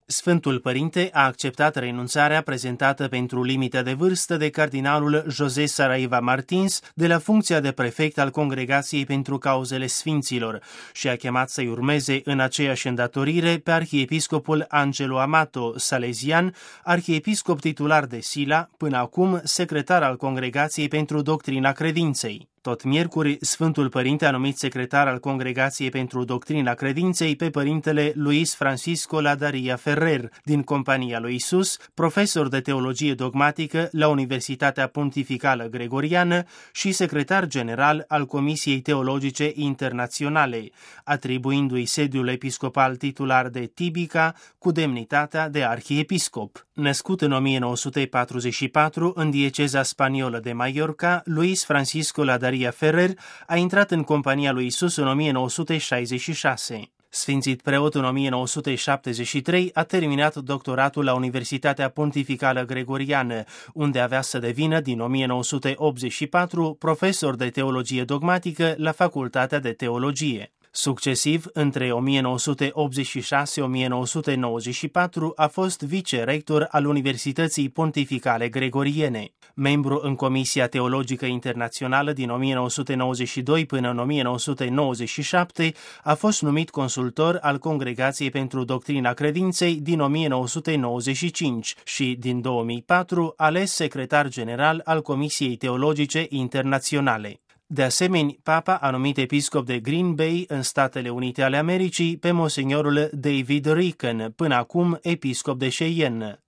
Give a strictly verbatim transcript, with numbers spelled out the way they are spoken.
Sfântul Părinte a acceptat renunțarea prezentată pentru limită de vârstă de cardinalul José Saraiva Martins de la funcția de prefect al Congregației pentru Cauzele Sfinților și a chemat să-i urmeze în aceeași îndatorire pe arhiepiscopul Angelo Amato, salezian, arhiepiscop titular de Sila, până acum secretar al Congregației pentru Doctrina Credinței. Tot miercuri, Sfântul Părinte a numit secretar al Congregației pentru Doctrina Credinței pe părintele Luis Francisco Ladaria Ferrer, din Compania lui Isus, profesor de teologie dogmatică la Universitatea Pontificală Gregoriană și secretar general al Comisiei Teologice Internaționale, atribuindu-i sediul episcopal titular de Tibica cu demnitatea de arhiepiscop. Născut în o mie nouă sute patruzeci și patru în dieceza spaniolă de Mallorca, Luis Francisco Ladaria Ferrer a intrat în Compania lui Isus în o mie nouă sute șaizeci și șase. Sfințit preot în o mie nouă sute șaptezeci și trei, a terminat doctoratul la Universitatea Pontificală Gregoriană, unde avea să devină din o mie nouă sute optzeci și patru profesor de teologie dogmatică la Facultatea de Teologie. Succesiv, între o mie nouă sute optzeci și șase - o mie nouă sute nouăzeci și patru, a fost vicerector al Universității Pontificale Gregoriene. Membru în Comisia Teologică Internațională din o mie nouă sute nouăzeci și doi până în o mie nouă sute nouăzeci și șapte, a fost numit consultor al Congregației pentru Doctrina Credinței din o mie nouă sute nouăzeci și cinci și, din două mii patru, ales secretar general al Comisiei Teologice Internaționale. De asemenea, Papa a numit episcop de Green Bay în Statele Unite ale Americii pe monsignorul David Ricken, până acum episcop de Cheyenne.